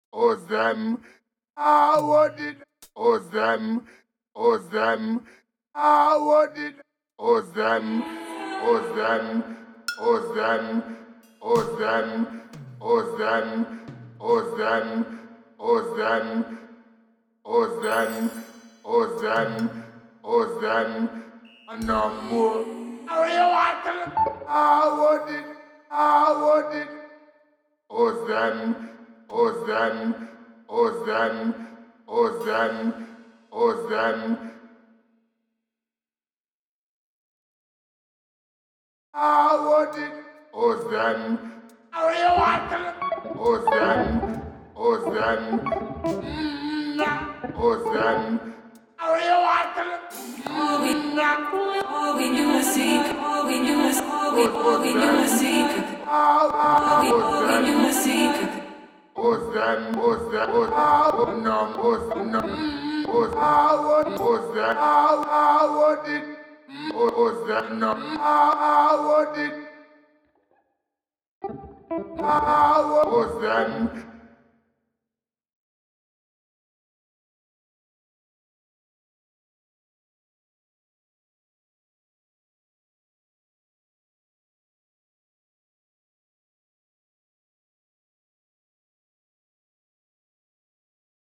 Ozem, awodid, Ozem, Ozem, awodid, Ozem, Ozem, Ozem, Ozem, Ozem, Ozem, Ozem, Ozem, Ozem, Ozem, no more. How you want to? Awodid, Ozem, Ozem, Ozem, Ozem, Ozem, awodid, Ozem, how you want to? Ozem, Ozem, Ozem, how you want to? All we knew was secret. All we knew was all we knew was secret. All we knew was secret. Ozem, Ozem, Ozem, no, Ozem, Ozem, Ozem, awodid, Ozem, no, awodid, Ozem.